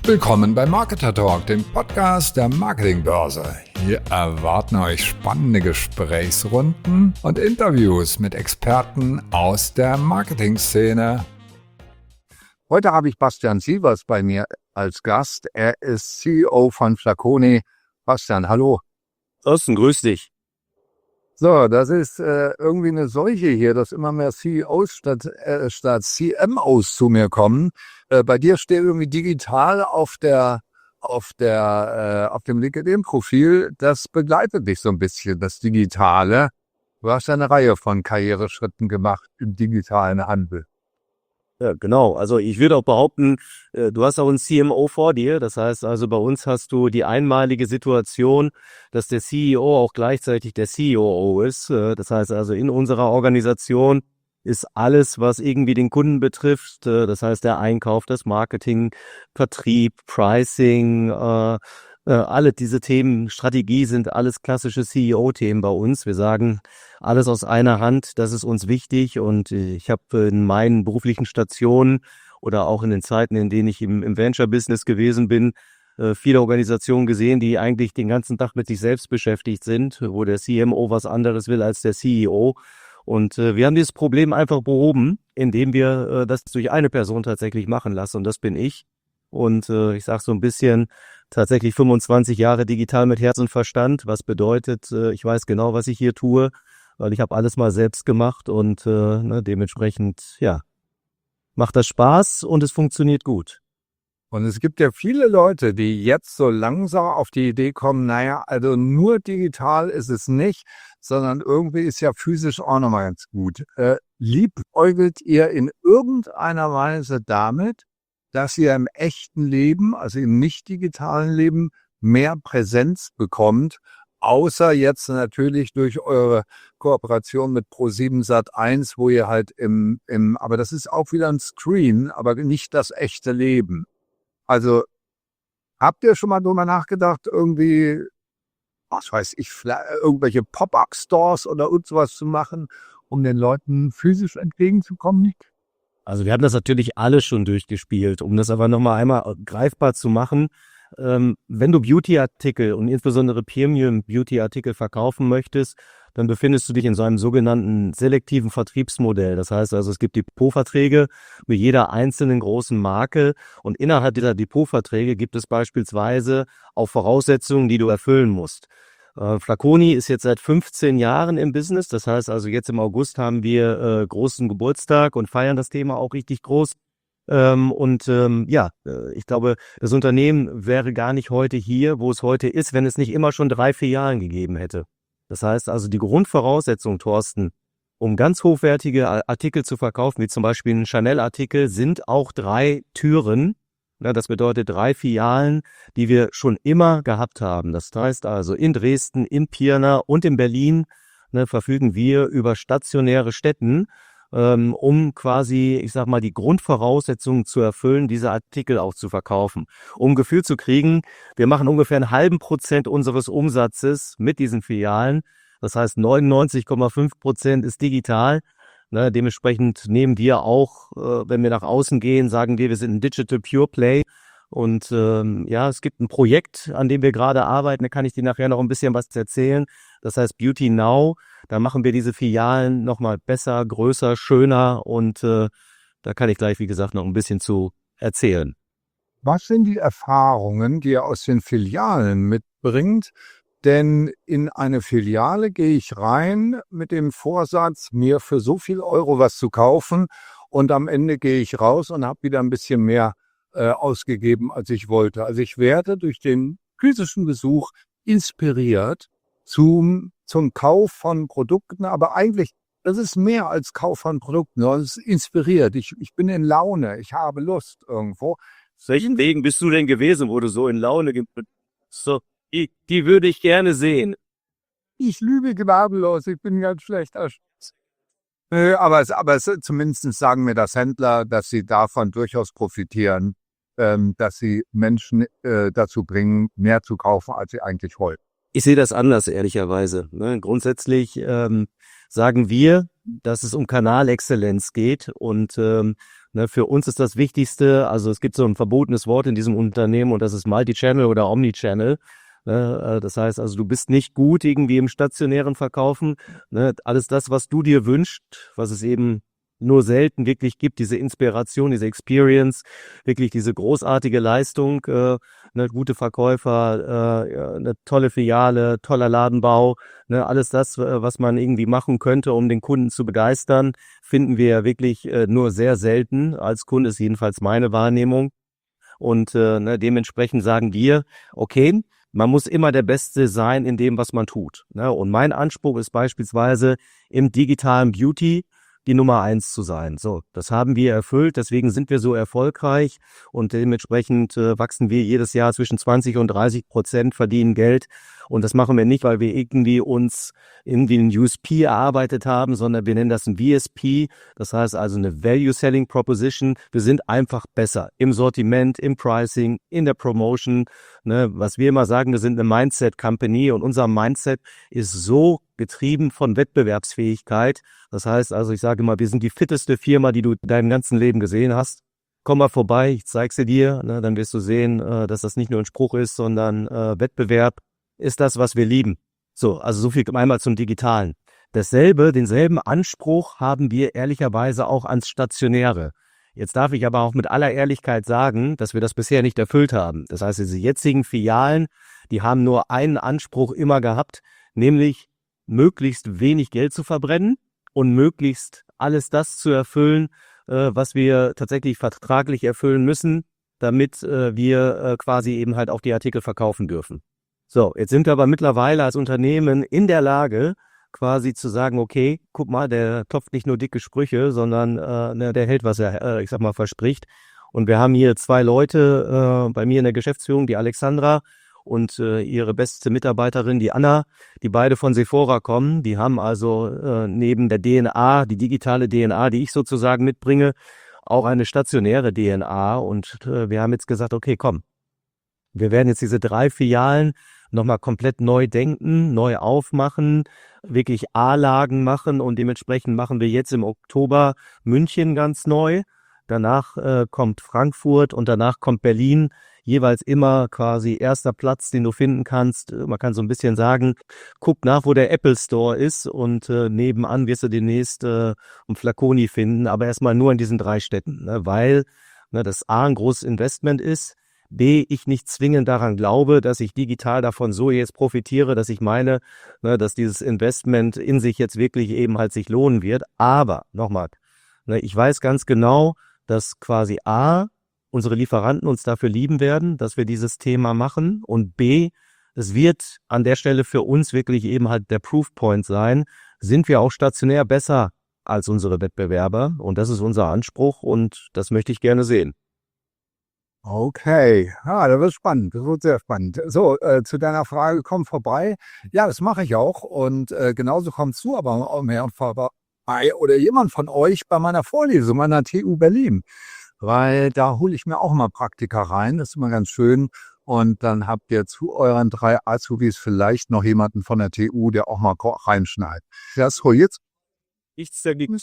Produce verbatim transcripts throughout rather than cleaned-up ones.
Willkommen bei Marketer Talk, dem Podcast der Marketingbörse. Hier erwarten euch spannende Gesprächsrunden und Interviews mit Experten aus der Marketingszene. Heute habe ich Bastian Sievers bei mir als Gast. Er ist C E O von Flaconi. Bastian, hallo. Thorsten, grüß dich. So, das ist äh, irgendwie eine Seuche hier, dass immer mehr C E Os statt, äh, statt C M Os zu mir kommen. Äh, bei dir steht irgendwie digital auf der auf der äh, auf dem LinkedIn-Profil. Das begleitet dich so ein bisschen, das Digitale. Du hast ja eine Reihe von Karriereschritten gemacht im digitalen Handel. Ja, genau. Also ich würde auch behaupten, äh, du hast auch einen C M O vor dir. Das heißt also, bei uns hast du die einmalige Situation, dass der C E O auch gleichzeitig der C O O ist. Äh, Das heißt also, in unserer Organisation ist alles, was irgendwie den Kunden betrifft, äh, das heißt der Einkauf, das Marketing, Vertrieb, Pricing, äh, äh, alle diese Themen, Strategie sind alles klassische C E O-Themen bei uns. Wir sagen, alles aus einer Hand, das ist uns wichtig, und äh, ich habe in meinen beruflichen Stationen oder auch in den Zeiten, in denen ich im, im Venture-Business gewesen bin, äh, viele Organisationen gesehen, die eigentlich den ganzen Tag mit sich selbst beschäftigt sind, wo der C M O was anderes will als der C E O. Und äh, wir haben dieses Problem einfach behoben, indem wir äh, das durch eine Person tatsächlich machen lassen, und das bin ich. Und äh, ich sage so ein bisschen, tatsächlich fünfundzwanzig Jahre digital mit Herz und Verstand, was bedeutet, äh, ich weiß genau, was ich hier tue, weil ich habe alles mal selbst gemacht, und äh, ne, dementsprechend, ja, macht das Spaß und es funktioniert gut. Und es gibt ja viele Leute, die jetzt so langsam auf die Idee kommen, naja, also nur digital ist es nicht, sondern irgendwie ist ja physisch auch nochmal ganz gut. Äh, liebäugelt ihr in irgendeiner Weise damit, dass ihr im echten Leben, also im nicht digitalen Leben, mehr Präsenz bekommt, außer jetzt natürlich durch eure Kooperation mit ProSieben Sat eins, wo ihr halt im, im, aber das ist auch wieder ein Screen, aber nicht das echte Leben. Also, habt ihr schon mal drüber nachgedacht, irgendwie, was weiß ich, irgendwelche Pop-up-Stores oder irgend sowas zu machen, um den Leuten physisch entgegenzukommen? Also wir haben das natürlich alles schon durchgespielt, um das aber nochmal einmal greifbar zu machen. Ähm, wenn du Beauty-Artikel und insbesondere Premium-Beauty-Artikel verkaufen möchtest, dann befindest du dich in so einem sogenannten selektiven Vertriebsmodell. Das heißt also, es gibt Depotverträge mit jeder einzelnen großen Marke, und innerhalb dieser Depotverträge gibt es beispielsweise auch Voraussetzungen, die du erfüllen musst. Äh, Flaconi ist jetzt seit fünfzehn Jahren im Business. Das heißt also, jetzt im August haben wir äh, großen Geburtstag und feiern das Thema auch richtig groß. Ähm, und ähm, ja, äh, ich glaube, das Unternehmen wäre gar nicht heute hier, wo es heute ist, wenn es nicht immer schon drei Filialen gegeben hätte. Das heißt also, die Grundvoraussetzung, Thorsten, um ganz hochwertige Artikel zu verkaufen, wie zum Beispiel ein Chanel-Artikel, sind auch drei Türen. Ja, das bedeutet drei Filialen, die wir schon immer gehabt haben. Das heißt also, in Dresden, in Pirna und in Berlin ne, verfügen wir über stationäre Stätten, ähm, um quasi, ich sag mal, die Grundvoraussetzungen zu erfüllen, diese Artikel auch zu verkaufen. Um ein Gefühl zu kriegen, wir machen ungefähr einen halben Prozent unseres Umsatzes mit diesen Filialen. Das heißt, neunundneunzig Komma fünf Prozent ist digital. Ne, dementsprechend nehmen wir auch, äh, wenn wir nach außen gehen, sagen wir, wir sind ein Digital Pure Play. Und ähm, ja, es gibt ein Projekt, an dem wir gerade arbeiten, da kann ich dir nachher noch ein bisschen was erzählen. Das heißt Beauty Now. Da machen wir diese Filialen nochmal besser, größer, schöner, und äh, da kann ich gleich, wie gesagt, noch ein bisschen zu erzählen. Was sind die Erfahrungen, die ihr aus den Filialen mitbringt? Denn in eine Filiale gehe ich rein mit dem Vorsatz, mir für so viel Euro was zu kaufen, und am Ende gehe ich raus und habe wieder ein bisschen mehr äh, ausgegeben, als ich wollte. Also ich werde durch den physischen Besuch inspiriert zum, zum Kauf von Produkten, aber eigentlich, das ist mehr als Kauf von Produkten, sondern es ist inspiriert. Ich, ich bin in Laune, ich habe Lust irgendwo. Welchen Wegen bist du denn gewesen, wo du so in Laune ge- so Die, die würde ich gerne sehen. Ich lüge gnadenlos, ich bin ganz schlecht. Äh, aber es, aber es, zumindest sagen mir das Händler, dass sie davon durchaus profitieren, ähm, dass sie Menschen äh, dazu bringen, mehr zu kaufen, als sie eigentlich wollten. Ich sehe das anders, ehrlicherweise. Ne? Grundsätzlich ähm, sagen wir, dass es um Kanalexzellenz geht, und ähm, Ne, für uns ist das Wichtigste, also es gibt so ein verbotenes Wort in diesem Unternehmen und das ist Multi-Channel oder Omni-Channel. Ne, äh, das heißt also, du bist nicht gut irgendwie im stationären Verkaufen. Ne, alles das, was du dir wünschst, was es eben nur selten wirklich gibt, diese Inspiration, diese Experience, wirklich diese großartige Leistung, äh, ne, gute Verkäufer, äh, ja, eine tolle Filiale, toller Ladenbau, ne, alles das, äh, was man irgendwie machen könnte, um den Kunden zu begeistern, finden wir wirklich äh, nur sehr selten. Als Kunde ist jedenfalls meine Wahrnehmung. Und äh, ne, dementsprechend sagen wir, okay, man muss immer der Beste sein in dem, was man tut. Ne? Und mein Anspruch ist beispielsweise im digitalen Beauty die Nummer eins zu sein. So, das haben wir erfüllt, deswegen sind wir so erfolgreich und dementsprechend äh, wachsen wir jedes Jahr zwischen zwanzig und dreißig Prozent, verdienen Geld und das machen wir nicht, weil wir irgendwie uns irgendwie einen U S P erarbeitet haben, sondern wir nennen das ein V S P, das heißt also eine Value Selling Proposition. Wir sind einfach besser im Sortiment, im Pricing, in der Promotion. Ne, was wir immer sagen, wir sind eine Mindset Company und unser Mindset ist so getrieben von Wettbewerbsfähigkeit. Das heißt also, ich sage immer, wir sind die fitteste Firma, die du in deinem ganzen Leben gesehen hast. Komm mal vorbei, ich zeige sie dir, ne, dann wirst du sehen, äh, dass das nicht nur ein Spruch ist, sondern äh, Wettbewerb ist das, was wir lieben. So, also so viel einmal zum Digitalen. Dasselbe, denselben Anspruch haben wir ehrlicherweise auch ans Stationäre. Jetzt darf ich aber auch mit aller Ehrlichkeit sagen, dass wir das bisher nicht erfüllt haben. Das heißt, diese jetzigen Filialen, die haben nur einen Anspruch immer gehabt, nämlich möglichst wenig Geld zu verbrennen und möglichst alles das zu erfüllen, äh, was wir tatsächlich vertraglich erfüllen müssen, damit äh, wir äh, quasi eben halt auch die Artikel verkaufen dürfen. So, jetzt sind wir aber mittlerweile als Unternehmen in der Lage, quasi zu sagen, okay, guck mal, der topft nicht nur dicke Sprüche, sondern äh, ne, der hält, was er, äh, ich sag mal, verspricht. Und wir haben hier zwei Leute äh, bei mir in der Geschäftsführung, die Alexandra und äh, ihre beste Mitarbeiterin, die Anna, die beide von Sephora kommen. Die haben also äh, neben der D N A, die digitale D N A, die ich sozusagen mitbringe, auch eine stationäre D N A. Und äh, wir haben jetzt gesagt, okay, komm, wir werden jetzt diese drei Filialen nochmal komplett neu denken, neu aufmachen, wirklich A-Lagen machen und dementsprechend machen wir jetzt im Oktober München ganz neu. Danach äh, kommt Frankfurt und danach kommt Berlin. Jeweils immer quasi erster Platz, den du finden kannst. Man kann so ein bisschen sagen, guck nach, wo der Apple Store ist und äh, nebenan wirst du demnächst äh, ein Flaconi finden, aber erstmal nur in diesen drei Städten, ne, weil ne, das A ein großes Investment ist, B, ich nicht zwingend daran glaube, dass ich digital davon so jetzt profitiere, dass ich meine, ne, dass dieses Investment in sich jetzt wirklich eben halt sich lohnen wird. Aber, nochmal, ne, ich weiß ganz genau, dass quasi A, unsere Lieferanten uns dafür lieben werden, dass wir dieses Thema machen und B, es wird an der Stelle für uns wirklich eben halt der Proofpoint sein, sind wir auch stationär besser als unsere Wettbewerber und das ist unser Anspruch und das möchte ich gerne sehen. Okay, ja, das wird spannend, das wird sehr spannend. So, äh, zu deiner Frage, komm vorbei. Ja, das mache ich auch und äh, genauso kommst du aber auch mehr vorbei oder jemand von euch bei meiner Vorlesung an der T U Berlin, weil da hole ich mir auch mal Praktika rein, das ist immer ganz schön und dann habt ihr zu euren drei Azubis vielleicht noch jemanden von der T U, der auch mal reinschneidet. Das so jetzt. Nichts dagegen.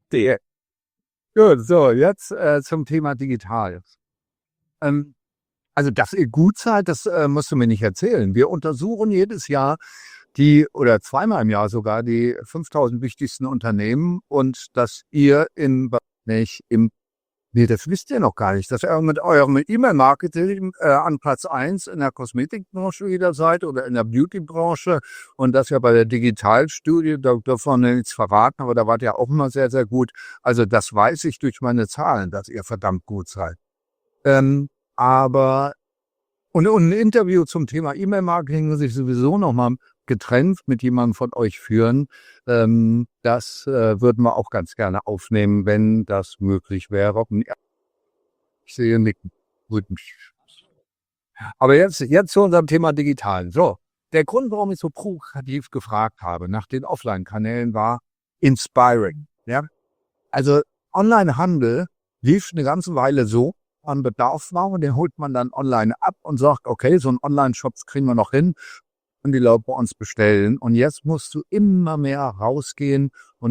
Gut, so, jetzt äh, zum Thema digital. Ähm, also, dass ihr gut seid, das äh, musst du mir nicht erzählen. Wir untersuchen jedes Jahr die, oder zweimal im Jahr sogar, die fünftausend wichtigsten Unternehmen und dass ihr in, nicht, im, nee, das wisst ihr noch gar nicht, dass ihr mit eurem E-Mail-Marketing äh, an Platz eins in der Kosmetikbranche wieder seid oder in der Beauty-Branche und dass ihr bei der Digitalstudie, da dürfen wir nichts verraten, aber da wart ihr auch immer sehr, sehr gut. Also, das weiß ich durch meine Zahlen, dass ihr verdammt gut seid. Ähm, aber und, und ein Interview zum Thema E-Mail-Marketing muss ich sowieso nochmal getrennt mit jemandem von euch führen. Ähm, das äh, würden wir auch ganz gerne aufnehmen, wenn das möglich wäre. Ich sehe nicken. Aber jetzt, jetzt zu unserem Thema Digitalen. So, der Grund, warum ich so provokativ gefragt habe nach den Offline-Kanälen war inspiring. Ja? Also Online-Handel lief eine ganze Weile so, an Bedarf war und den holt man dann online ab und sagt, okay, so einen Online-Shop kriegen wir noch hin und die Leute bei uns bestellen. Und jetzt musst du immer mehr rausgehen und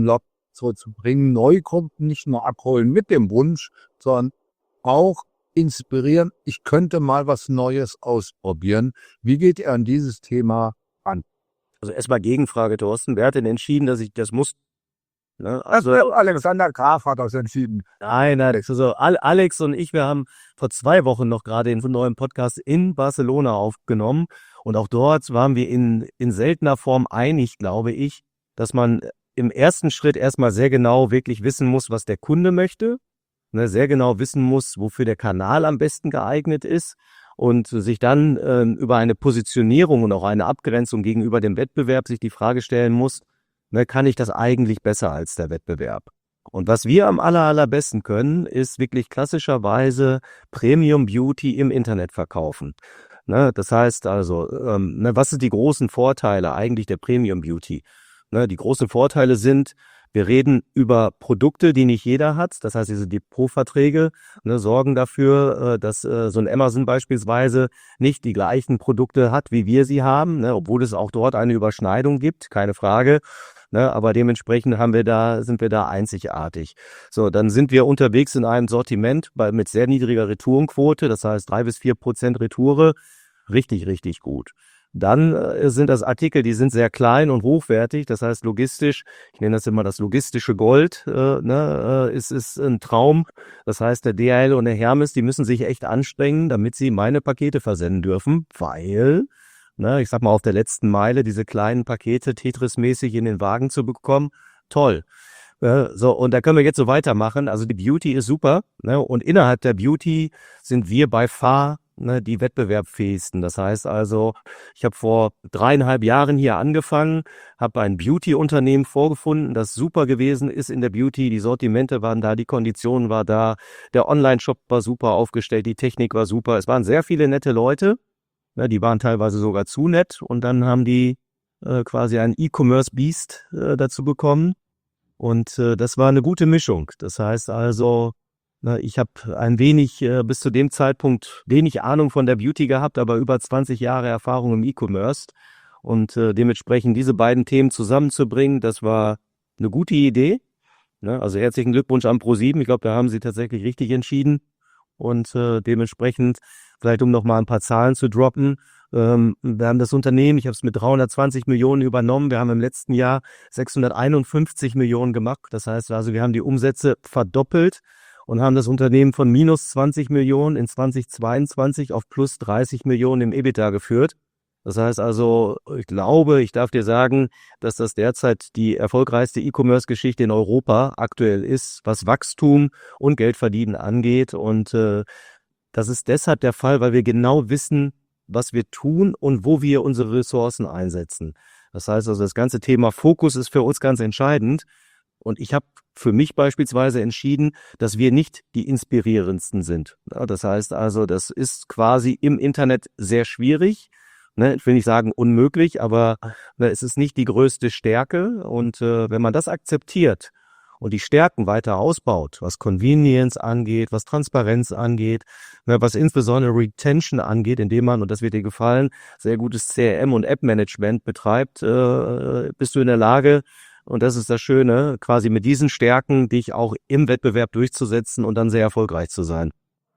so zu bringen, Neukunden nicht nur abholen mit dem Wunsch, sondern auch inspirieren, ich könnte mal was Neues ausprobieren. Wie geht ihr an dieses Thema an? Also erstmal Gegenfrage, Thorsten. Wer hat denn entschieden, dass ich das muss? Ne? Also Also, Alexander Graf hat das entschieden. nein, nein. Also Al- Alex und ich, wir haben vor zwei Wochen noch gerade den neuen Podcast in Barcelona aufgenommen. Und auch dort waren wir in, in seltener Form einig, glaube ich, dass man im ersten Schritt erstmal sehr genau wirklich wissen muss, was der Kunde möchte. Ne, sehr genau wissen muss, wofür der Kanal am besten geeignet ist und sich dann ähm, über eine Positionierung und auch eine Abgrenzung gegenüber dem Wettbewerb sich die Frage stellen muss, ne, kann ich das eigentlich besser als der Wettbewerb? Und was wir am aller, allerbesten können, ist wirklich klassischerweise Premium Beauty im Internet verkaufen. Ne, das heißt also, ähm, ne, was sind die großen Vorteile eigentlich der Premium Beauty? Ne, die großen Vorteile sind, wir reden über Produkte, die nicht jeder hat. Das heißt, diese Depotverträge ne, sorgen dafür, äh, dass äh, so ein Amazon beispielsweise nicht die gleichen Produkte hat, wie wir sie haben, ne, obwohl es auch dort eine Überschneidung gibt, keine Frage. Ne, aber dementsprechend haben wir da, sind wir da einzigartig. So, dann sind wir unterwegs in einem Sortiment bei, mit sehr niedriger Retourenquote, das heißt drei bis vier Prozent Retoure, richtig, richtig gut. Dann äh, sind das Artikel, die sind sehr klein und hochwertig, das heißt logistisch, ich nenne das immer das logistische Gold, äh, ne, äh, ist, ist ein Traum. Das heißt, der D H L und der Hermes, die müssen sich echt anstrengen, damit sie meine Pakete versenden dürfen, weil, ne, ich sag mal, auf der letzten Meile diese kleinen Pakete Tetris-mäßig in den Wagen zu bekommen, toll. Äh, so, und da können wir jetzt so weitermachen. Also die Beauty ist super, ne, und innerhalb der Beauty sind wir by far ne, die wettbewerbsfähigsten. Das heißt also, ich habe vor dreieinhalb Jahren hier angefangen, habe ein Beauty-Unternehmen vorgefunden, das super gewesen ist in der Beauty. Die Sortimente waren da, die Konditionen waren da, der Online-Shop war super aufgestellt, die Technik war super. Es waren sehr viele nette Leute, ne, die waren teilweise sogar zu nett. Und dann haben die äh, quasi ein E-Commerce-Beast äh, dazu bekommen. Und äh, das war eine gute Mischung. Das heißt also, na, ich habe ein wenig, äh, bis zu dem Zeitpunkt wenig Ahnung von der Beauty gehabt, aber über zwanzig Jahre Erfahrung im E-Commerce. Und äh, dementsprechend diese beiden Themen zusammenzubringen, das war eine gute Idee. Ne? Also herzlichen Glückwunsch an ProSieben. Ich glaube, da haben sie tatsächlich richtig entschieden. Und äh, dementsprechend, vielleicht um noch mal ein paar Zahlen zu droppen, ähm, wir haben das Unternehmen, ich habe es mit dreihundertzwanzig Millionen übernommen. Wir haben im letzten Jahr sechshunderteinundfünfzig Millionen gemacht. Das heißt also, wir haben die Umsätze verdoppelt und haben das Unternehmen von minus zwanzig Millionen in zweitausendzweiundzwanzig auf plus dreißig Millionen im EBITDA geführt. Das heißt also, ich glaube, ich darf dir sagen, dass das derzeit die erfolgreichste E-Commerce-Geschichte in Europa aktuell ist, was Wachstum und Geldverdienen angeht. Und äh, das ist deshalb der Fall, weil wir genau wissen, was wir tun und wo wir unsere Ressourcen einsetzen. Das heißt also, das ganze Thema Fokus ist für uns ganz entscheidend. Und ich habe für mich beispielsweise entschieden, dass wir nicht die inspirierendsten sind. Ja, das heißt also, das ist quasi im Internet sehr schwierig. Ne, ich will nicht sagen unmöglich, aber ne, es ist nicht die größte Stärke. Und äh, wenn man das akzeptiert und die Stärken weiter ausbaut, was Convenience angeht, was Transparenz angeht, ne, was insbesondere Retention angeht, indem man, und das wird dir gefallen, sehr gutes C R M und App-Management betreibt, äh, bist du in der Lage, und das ist das Schöne, quasi mit diesen Stärken dich auch im Wettbewerb durchzusetzen und dann sehr erfolgreich zu sein.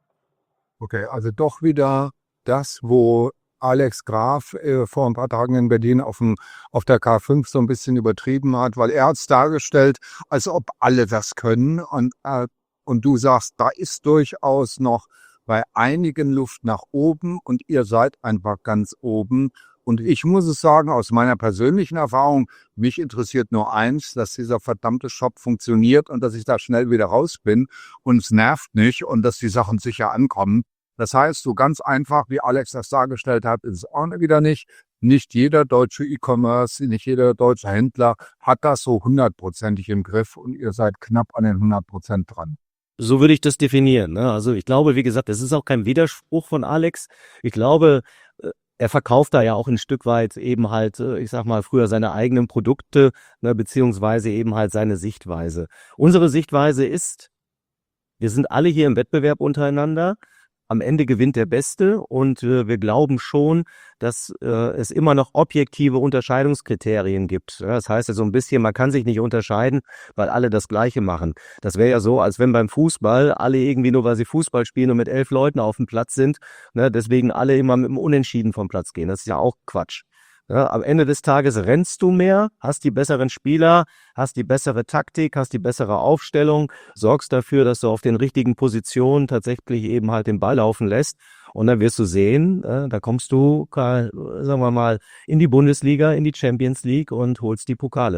Okay, also doch wieder das, wo Alex Graf äh, vor ein paar Tagen in Berlin auf, dem, auf der K fünf so ein bisschen übertrieben hat, weil er hat es dargestellt, als ob alle das können. Und, äh, und du sagst, da ist durchaus noch bei einigen Luft nach oben und ihr seid einfach ganz oben. Und ich muss es sagen, aus meiner persönlichen Erfahrung, mich interessiert nur eins, dass dieser verdammte Shop funktioniert und dass ich da schnell wieder raus bin und es nervt nicht und dass die Sachen sicher ankommen. Das heißt, so ganz einfach, wie Alex das dargestellt hat, ist es auch wieder nicht. Nicht jeder deutsche E-Commerce, nicht jeder deutsche Händler hat das so hundertprozentig im Griff und ihr seid knapp an den hundert Prozent dran. So würde ich das definieren. Ne? Also ich glaube, wie gesagt, das ist auch kein Widerspruch von Alex. Ich glaube, er verkauft da ja auch ein Stück weit eben halt, ich sag mal, früher seine eigenen Produkte, ne, beziehungsweise eben halt seine Sichtweise. Unsere Sichtweise ist, wir sind alle hier im Wettbewerb untereinander. am Ende gewinnt der Beste und äh, wir glauben schon, dass äh, es immer noch objektive Unterscheidungskriterien gibt. Ja, das heißt ja so ein bisschen, man kann sich nicht unterscheiden, weil alle das Gleiche machen. Das wäre ja so, als wenn beim Fußball alle irgendwie nur, weil sie Fußball spielen und mit elf Leuten auf dem Platz sind, ne, deswegen alle immer mit dem Unentschieden vom Platz gehen. Das ist ja auch Quatsch. Ja, am Ende des Tages rennst du mehr, hast die besseren Spieler, hast die bessere Taktik, hast die bessere Aufstellung, sorgst dafür, dass du auf den richtigen Positionen tatsächlich eben halt den Ball laufen lässt. Und dann wirst du sehen, äh, da kommst du, äh, sagen wir mal, in die Bundesliga, in die Champions League und holst die Pokale.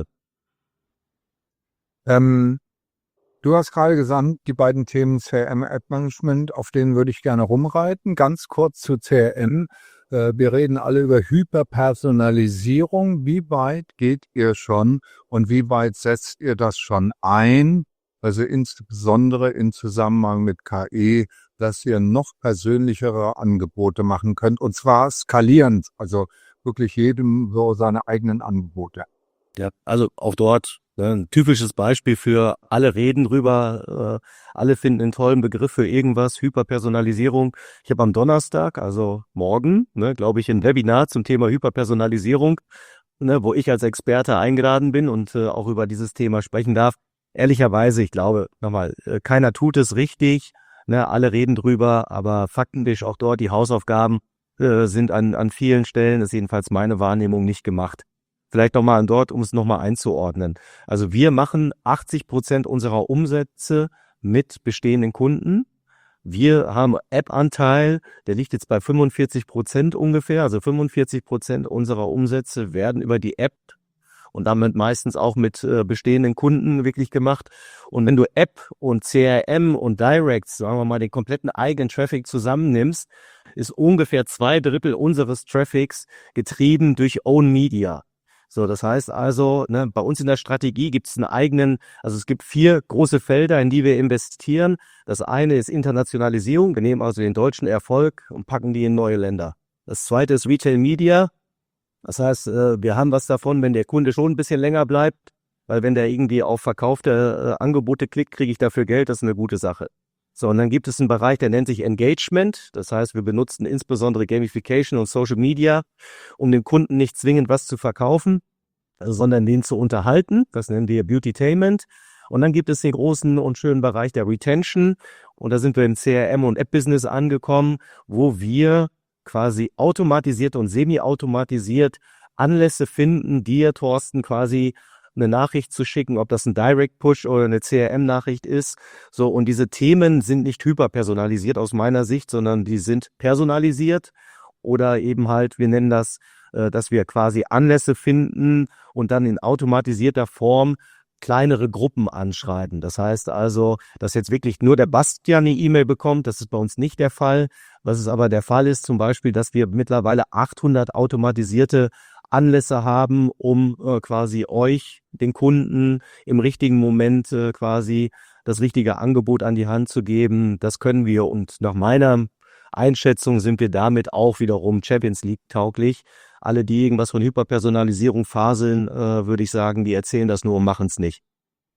Ähm, du hast gerade gesagt, die beiden Themen C R M und Ad-Management, auf denen würde ich gerne rumreiten. Ganz kurz zu C R M. Wir reden alle über Hyperpersonalisierung. Wie weit geht ihr schon und wie weit setzt ihr das schon ein? Also insbesondere in Zusammenhang mit K I, dass ihr noch persönlichere Angebote machen könnt und zwar skalierend, also wirklich jedem so seine eigenen Angebote. Ja, also auch dort ne, ein typisches Beispiel für alle reden drüber, äh, alle finden einen tollen Begriff für irgendwas, Hyperpersonalisierung. Ich habe am Donnerstag, also morgen, ne, glaube ich, ein Webinar zum Thema Hyperpersonalisierung, ne, wo ich als Experte eingeladen bin und äh, auch über dieses Thema sprechen darf. Ehrlicherweise, ich glaube, nochmal, äh, keiner tut es richtig, ne, alle reden drüber, aber faktisch auch dort die Hausaufgaben äh, sind an, an vielen Stellen, ist jedenfalls meine Wahrnehmung, nicht gemacht. Vielleicht nochmal an dort, um es nochmal einzuordnen. Also wir machen achtzig Prozent unserer Umsätze mit bestehenden Kunden. Wir haben App-Anteil, der liegt jetzt bei fünfundvierzig Prozent ungefähr. Also fünfundvierzig Prozent unserer Umsätze werden über die App und damit meistens auch mit äh, bestehenden Kunden wirklich gemacht. Und wenn du App und C R M und Direct, sagen wir mal, den kompletten eigenen Traffic zusammennimmst, ist ungefähr zwei Drittel unseres Traffics getrieben durch Own Media. So, das heißt also, ne, bei uns in der Strategie gibt es einen eigenen, also es gibt vier große Felder, in die wir investieren. Das eine ist Internationalisierung. Wir nehmen also den deutschen Erfolg und packen die in neue Länder. Das zweite ist Retail Media. Das heißt, äh, wir haben was davon, wenn der Kunde schon ein bisschen länger bleibt, weil wenn der irgendwie auf verkaufte äh, Angebote klickt, kriege ich dafür Geld. Das ist eine gute Sache. So, und dann gibt es einen Bereich, der nennt sich Engagement. Das heißt, wir benutzen insbesondere Gamification und Social Media, um dem Kunden nicht zwingend was zu verkaufen, sondern den zu unterhalten. Das nennen wir Beautytainment. Und dann gibt es den großen und schönen Bereich der Retention. Und da sind wir im C R M und App-Business angekommen, wo wir quasi automatisiert und semi-automatisiert Anlässe finden, dir, Thorsten, quasi eine Nachricht zu schicken, ob das ein Direct-Push oder eine C R M-Nachricht ist. So, und diese Themen sind nicht hyperpersonalisiert aus meiner Sicht, sondern die sind personalisiert oder eben halt, wir nennen das, äh, dass wir quasi Anlässe finden und dann in automatisierter Form kleinere Gruppen anschreiben. Das heißt also, dass jetzt wirklich nur der Bastian eine E-Mail bekommt, das ist bei uns nicht der Fall. Was es aber der Fall ist, zum Beispiel, dass wir mittlerweile achthundert automatisierte Anlässe haben, um äh, quasi euch, den Kunden, im richtigen Moment äh, quasi das richtige Angebot an die Hand zu geben. Das können wir und nach meiner Einschätzung sind wir damit auch wiederum Champions League tauglich. Alle, die irgendwas von Hyperpersonalisierung faseln, äh, würde ich sagen, die erzählen das nur und machen es nicht.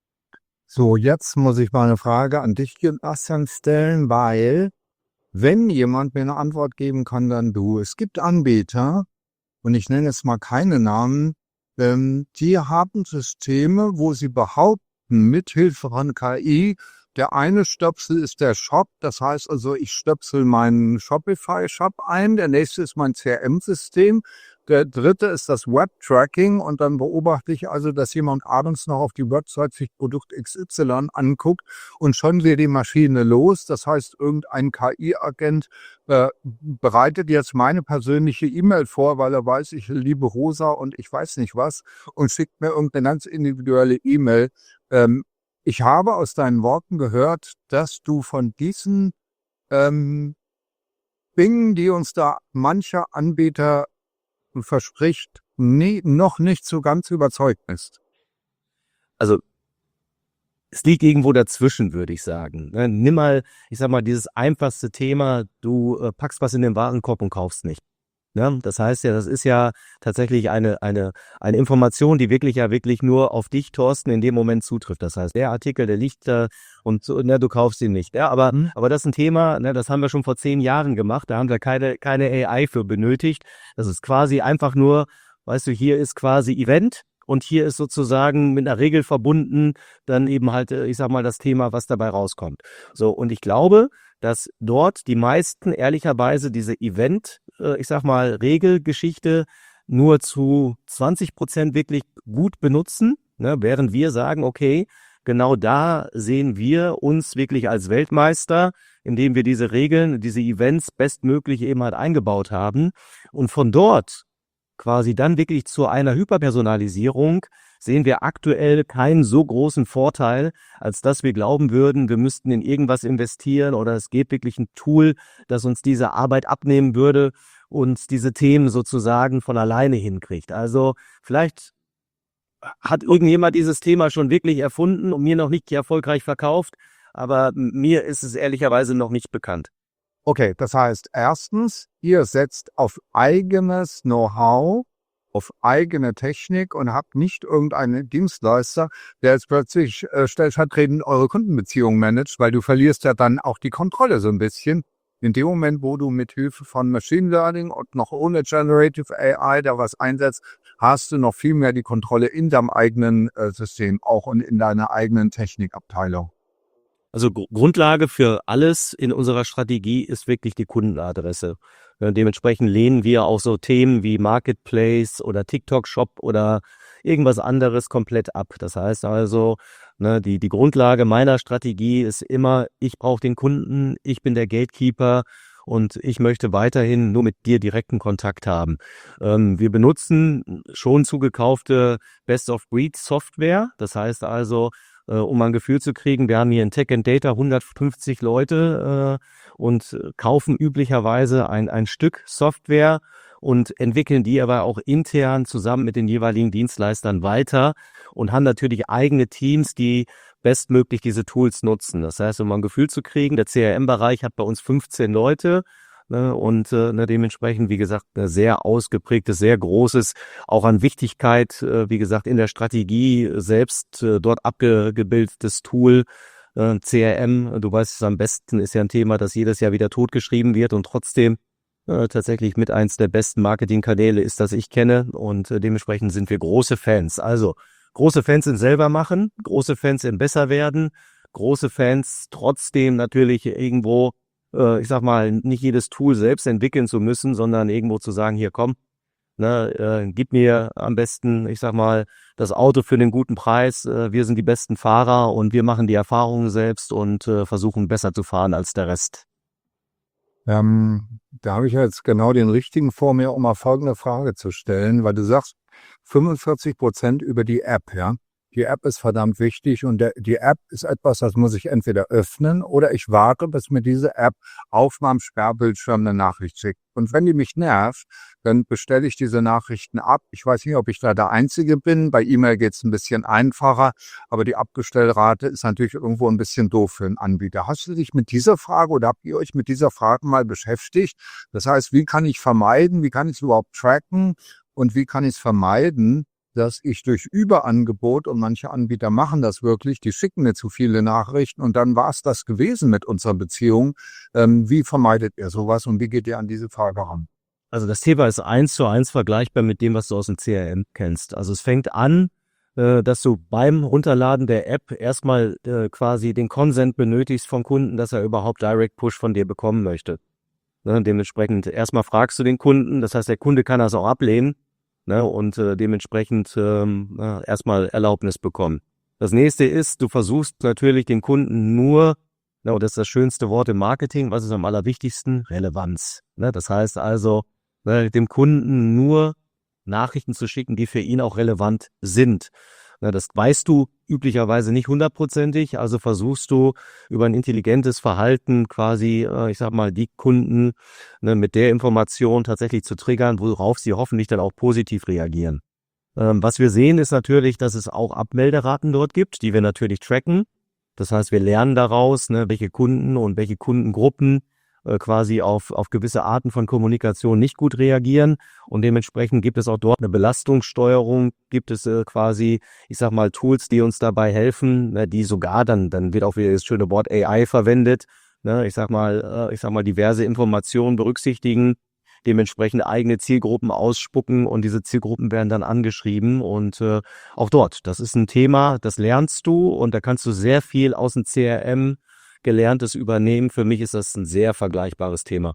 So, jetzt muss ich mal eine Frage an dich, Bastian, stellen, weil wenn jemand mir eine Antwort geben kann, dann du. Es gibt Anbieter, und ich nenne jetzt mal keine Namen, ähm, die haben Systeme, wo sie behaupten, mithilfe von K I, der eine Stöpsel ist der Shop, das heißt also, ich stöpsel meinen Shopify-Shop ein, der nächste ist mein C R M-System, der dritte ist das Web-Tracking und dann beobachte ich also, dass jemand abends noch auf die Website sich Produkt X Y anguckt und schon geht die Maschine los. Das heißt, irgendein K I-Agent äh, bereitet jetzt meine persönliche E-Mail vor, weil er weiß, ich liebe Rosa und ich weiß nicht was und schickt mir irgendeine ganz individuelle E-Mail. Ähm, ich habe aus deinen Worten gehört, dass du von diesen ähm, Dingen, die uns da mancher Anbieter verspricht, nie, noch nicht so ganz überzeugt ist. Also es liegt irgendwo dazwischen, würde ich sagen. Ne? Nimm mal, ich sag mal, dieses einfachste Thema, du äh, packst was in den Warenkorb und kaufst nicht. Ja, das heißt ja, das ist ja tatsächlich eine, eine, eine Information, die wirklich ja wirklich nur auf dich, Thorsten, in dem Moment zutrifft. Das heißt, der Artikel, der liegt da und so, ne, du kaufst ihn nicht. Ja, aber, Mhm. aber das ist ein Thema, ne, das haben wir schon vor zehn Jahren gemacht. Da haben wir keine, keine A I für benötigt. Das ist quasi einfach nur, weißt du, hier ist quasi Event und hier ist sozusagen mit einer Regel verbunden dann eben halt, äh, ich sag mal, das Thema, was dabei rauskommt. So, und ich glaube, dass dort die meisten ehrlicherweise diese Event, äh, ich sag mal, Regelgeschichte nur zu zwanzig Prozent wirklich gut benutzen, ne, während wir sagen, okay, genau da sehen wir uns wirklich als Weltmeister, indem wir diese Regeln, diese Events bestmöglich eben halt eingebaut haben. Und von dort quasi dann wirklich zu einer Hyperpersonalisierung sehen wir aktuell keinen so großen Vorteil, als dass wir glauben würden, wir müssten in irgendwas investieren oder es gibt wirklich ein Tool, das uns diese Arbeit abnehmen würde und diese Themen sozusagen von alleine hinkriegt. Also vielleicht hat irgendjemand dieses Thema schon wirklich erfunden und mir noch nicht erfolgreich verkauft, aber mir ist es ehrlicherweise noch nicht bekannt. Okay, das heißt, erstens, ihr setzt auf eigenes Know-how, auf eigene Technik und habt nicht irgendeinen Dienstleister, der jetzt plötzlich äh, stellvertretend eure Kundenbeziehungen managt, weil du verlierst ja dann auch die Kontrolle so ein bisschen. In dem Moment, wo du mit Hilfe von Machine Learning und noch ohne Generative A I da was einsetzt, hast du noch viel mehr die Kontrolle in deinem eigenen äh, System, auch und in deiner eigenen Technikabteilung. Also Gr- Grundlage für alles in unserer Strategie ist wirklich die Kundenadresse. Äh, dementsprechend lehnen wir auch so Themen wie Marketplace oder TikTok-Shop oder irgendwas anderes komplett ab. Das heißt also, ne, die, die Grundlage meiner Strategie ist immer, ich brauche den Kunden, ich bin der Gatekeeper und ich möchte weiterhin nur mit dir direkten Kontakt haben. Ähm, wir benutzen schon zugekaufte Best-of-Breed-Software. Das heißt also, äh, um mal ein Gefühl zu kriegen, wir haben hier in Tech and Data hundertfünfzig Leute äh, und äh, kaufen üblicherweise ein, ein Stück Software und entwickeln die aber auch intern zusammen mit den jeweiligen Dienstleistern weiter und haben natürlich eigene Teams, die bestmöglich diese Tools nutzen. Das heißt, um mal ein Gefühl zu kriegen, der C R M-Bereich hat bei uns fünfzehn Leute, ne, und äh, ne, dementsprechend, wie gesagt, ein sehr ausgeprägtes, sehr großes, auch an Wichtigkeit, äh, wie gesagt, in der Strategie selbst äh, dort abgebildetes Tool. Äh, C R M, du weißt es am besten, ist ja ein Thema, das jedes Jahr wieder totgeschrieben wird und trotzdem äh, tatsächlich mit eins der besten Marketingkanäle ist, das ich kenne und äh, dementsprechend sind wir große Fans. Also große Fans in selber machen, große Fans in besser werden, große Fans trotzdem natürlich irgendwo, äh, ich sag mal, nicht jedes Tool selbst entwickeln zu müssen, sondern irgendwo zu sagen, hier komm, ne, äh, gib mir am besten, ich sag mal, das Auto für den guten Preis, äh, wir sind die besten Fahrer und wir machen die Erfahrungen selbst und äh, versuchen besser zu fahren als der Rest. Ähm, da habe ich jetzt genau den richtigen vor mir, um mal folgende Frage zu stellen, weil du sagst, fünfundvierzig Prozent über die App, ja. Die App ist verdammt wichtig und der, die App ist etwas, das muss ich entweder öffnen oder ich warte, bis mir diese App auf meinem Sperrbildschirm eine Nachricht schickt. Und wenn die mich nervt, dann bestelle ich diese Nachrichten ab. Ich weiß nicht, ob ich da der Einzige bin. Bei E-Mail geht es ein bisschen einfacher, aber die Abbestellrate ist natürlich irgendwo ein bisschen doof für einen Anbieter. Hast du dich mit dieser Frage oder habt ihr euch mit dieser Frage mal beschäftigt? Das heißt, wie kann ich vermeiden, wie kann ich es überhaupt tracken und wie kann ich es vermeiden, dass ich durch Überangebot, und manche Anbieter machen das wirklich, die schicken mir zu viele Nachrichten und dann war es das gewesen mit unserer Beziehung. Ähm, wie vermeidet ihr sowas und wie geht ihr an diese Frage ran? Also das Thema ist eins zu eins vergleichbar mit dem, was du aus dem C R M kennst. Also es fängt an, äh, dass du beim Runterladen der App erstmal äh, quasi den Consent benötigst vom Kunden, dass er überhaupt Direct Push von dir bekommen möchte. Ne, dementsprechend erstmal fragst du den Kunden, das heißt, der Kunde kann das auch ablehnen, ne, und äh, dementsprechend ähm, äh, erstmal Erlaubnis bekommen. Das nächste ist, du versuchst natürlich den Kunden nur, ne, und das ist das schönste Wort im Marketing, was ist am allerwichtigsten? Relevanz. Ne, das heißt also, ne, dem Kunden nur Nachrichten zu schicken, die für ihn auch relevant sind. Ne, das weißt du üblicherweise nicht hundertprozentig, also versuchst du über ein intelligentes Verhalten quasi, äh, ich sag mal, die Kunden, ne, mit der Information tatsächlich zu triggern, worauf sie hoffentlich dann auch positiv reagieren. Ähm, was wir sehen, ist natürlich, dass es auch Abmelderaten dort gibt, die wir natürlich tracken. Das heißt, wir lernen daraus, ne, welche Kunden und welche Kundengruppen äh, quasi auf, auf gewisse Arten von Kommunikation nicht gut reagieren. Und dementsprechend gibt es auch dort eine Belastungssteuerung, gibt es äh, quasi, ich sag mal, Tools, die uns dabei helfen, ne, die sogar, dann, dann wird auch wieder das schöne Wort A I verwendet, ne, ich sag mal, äh, ich sag mal, diverse Informationen berücksichtigen, dementsprechend eigene Zielgruppen ausspucken und diese Zielgruppen werden dann angeschrieben und äh, auch dort, das ist ein Thema, das lernst du und da kannst du sehr viel aus dem C R M Gelerntes übernehmen. Für mich ist das ein sehr vergleichbares Thema.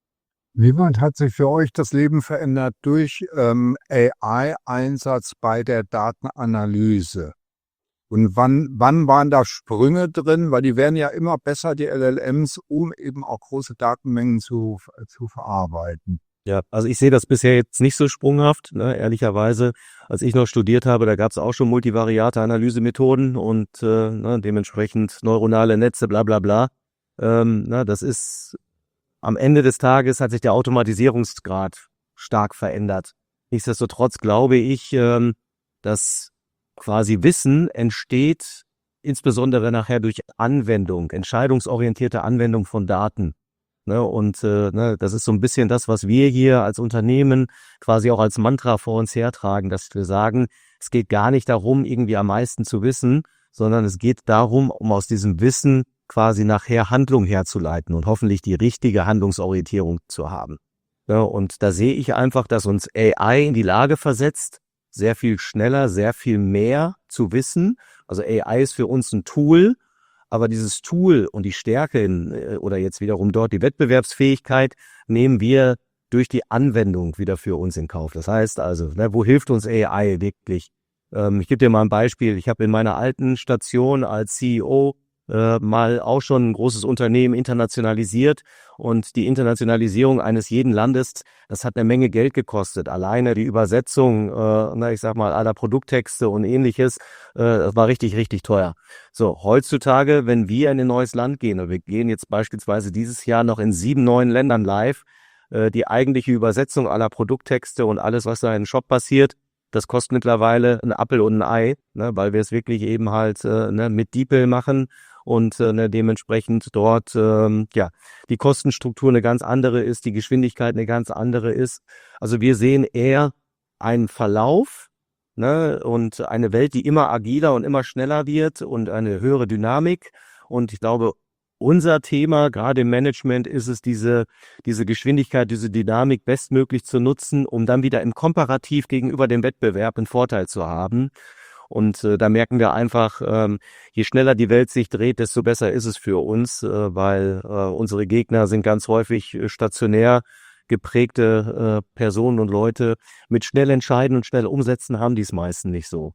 Wie weit hat sich für euch das Leben verändert durch ähm, A I-Einsatz bei der Datenanalyse? Und wann, wann waren da Sprünge drin? Weil die werden ja immer besser, die L L Ms, um eben auch große Datenmengen zu, zu verarbeiten. Ja, also ich sehe das bisher jetzt nicht so sprunghaft, ne, ehrlicherweise. Als ich noch studiert habe, da gab es auch schon multivariate Analysemethoden und äh, ne, dementsprechend neuronale Netze, bla bla bla. Ähm, na, das ist am Ende des Tages hat sich der Automatisierungsgrad stark verändert. Nichtsdestotrotz glaube ich, ähm, dass quasi Wissen entsteht insbesondere nachher durch Anwendung, entscheidungsorientierte Anwendung von Daten. Ne, und äh, ne, das ist so ein bisschen das, was wir hier als Unternehmen quasi auch als Mantra vor uns hertragen, dass wir sagen, es geht gar nicht darum, irgendwie am meisten zu wissen, sondern es geht darum, um aus diesem Wissen quasi nachher Handlung herzuleiten und hoffentlich die richtige Handlungsorientierung zu haben. Ja, und da sehe ich einfach, dass uns A I in die Lage versetzt, sehr viel schneller, sehr viel mehr zu wissen. Also A I ist für uns ein Tool, aber dieses Tool und die Stärke in, oder jetzt wiederum dort die Wettbewerbsfähigkeit nehmen wir durch die Anwendung wieder für uns in Kauf. Das heißt also, ne, wo hilft uns A I wirklich? Ähm, ich gebe dir mal ein Beispiel. Ich habe in meiner alten Station als C E O äh, mal auch schon ein großes Unternehmen internationalisiert und die Internationalisierung eines jeden Landes, das hat eine Menge Geld gekostet. Alleine die Übersetzung, äh, na, ich sag mal, aller Produkttexte und ähnliches, äh, das war richtig, richtig teuer. So, heutzutage, wenn wir in ein neues Land gehen, und wir gehen jetzt beispielsweise dieses Jahr noch in sieben neuen Ländern live, äh, die eigentliche Übersetzung aller Produkttexte und alles, was da im Shop passiert, das kostet mittlerweile ein Apfel und ein Ei, ne, weil wir es wirklich eben halt äh, ne, mit DeepL machen und äh, ne, dementsprechend dort ähm, ja die Kostenstruktur eine ganz andere ist, die Geschwindigkeit eine ganz andere ist. Also wir sehen eher einen Verlauf, ne, und eine Welt, die immer agiler und immer schneller wird und eine höhere Dynamik. Und ich glaube, unser Thema, gerade im Management, ist es, diese, diese Geschwindigkeit, diese Dynamik bestmöglich zu nutzen, um dann wieder im Komparativ gegenüber dem Wettbewerb einen Vorteil zu haben. Und äh, da merken wir einfach, ähm, je schneller die Welt sich dreht, desto besser ist es für uns, äh, weil äh, unsere Gegner sind ganz häufig äh, stationär geprägte äh, Personen und Leute. Mit schnell entscheiden und schnell umsetzen haben die es meistens nicht so.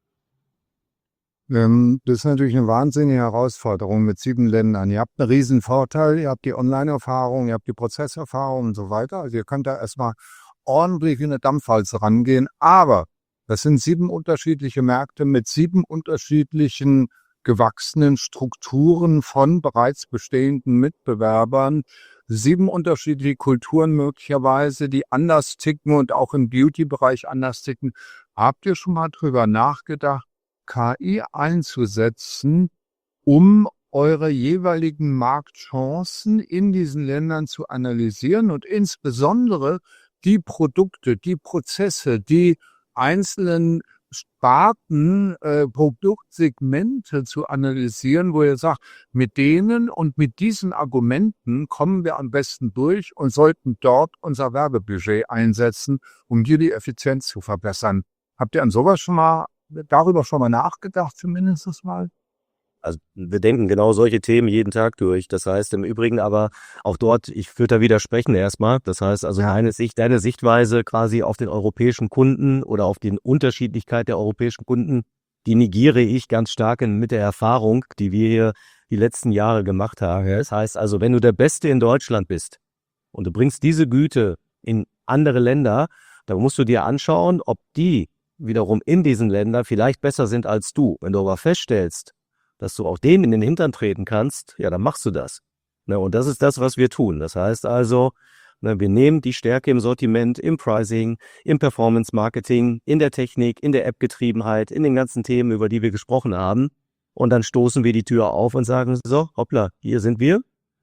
Ähm, das ist natürlich eine wahnsinnige Herausforderung mit sieben Ländern. Ihr habt einen riesen Vorteil, ihr habt die Online-Erfahrung, ihr habt die Prozesserfahrung und so weiter. Also ihr könnt da erstmal ordentlich wie eine Dampfwalze rangehen. Aber das sind sieben unterschiedliche Märkte mit sieben unterschiedlichen gewachsenen Strukturen von bereits bestehenden Mitbewerbern. Sieben unterschiedliche Kulturen möglicherweise, die anders ticken und auch im Beauty-Bereich anders ticken. Habt ihr schon mal drüber nachgedacht, K I einzusetzen, um eure jeweiligen Marktchancen in diesen Ländern zu analysieren und insbesondere die Produkte, die Prozesse, die einzelnen Sparten, äh, Produktsegmente zu analysieren, wo ihr sagt, mit denen und mit diesen Argumenten kommen wir am besten durch und sollten dort unser Werbebudget einsetzen, um hier die Effizienz zu verbessern. Habt ihr an sowas schon mal, darüber schon mal nachgedacht, zumindest mal? Also wir denken genau solche Themen jeden Tag durch. Das heißt im Übrigen aber auch dort, ich würde da widersprechen erstmal. Das heißt also deine Sicht, deine Sichtweise quasi auf den europäischen Kunden oder auf die Unterschiedlichkeit der europäischen Kunden, die negiere ich ganz stark in, mit der Erfahrung, die wir hier die letzten Jahre gemacht haben. Das heißt also, wenn du der Beste in Deutschland bist und du bringst diese Güte in andere Länder, dann musst du dir anschauen, ob die wiederum in diesen Ländern vielleicht besser sind als du. Wenn du aber feststellst, dass du auch denen in den Hintern treten kannst, ja, dann machst du das. Ne, und das ist das, was wir tun. Das heißt also, ne, wir nehmen die Stärke im Sortiment, im Pricing, im Performance-Marketing, in der Technik, in der App-Getriebenheit, in den ganzen Themen, über die wir gesprochen haben. Und dann stoßen wir die Tür auf und sagen, so, hoppla, hier sind wir.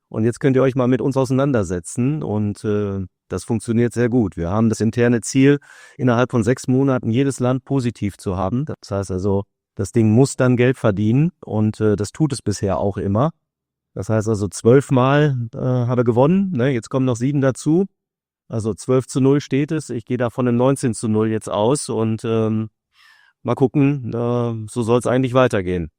Und jetzt könnt ihr euch mal mit uns auseinandersetzen und äh, das funktioniert sehr gut. Wir haben das interne Ziel, innerhalb von sechs Monaten jedes Land positiv zu haben. Das heißt also, das Ding muss dann Geld verdienen und äh, das tut es bisher auch immer. Das heißt also, zwölfmal äh, habe gewonnen, ne? Jetzt kommen noch sieben dazu. Also zwölf zu null steht es. Ich gehe da von einem neunzehn zu null jetzt aus und ähm, mal gucken, äh, so soll es eigentlich weitergehen.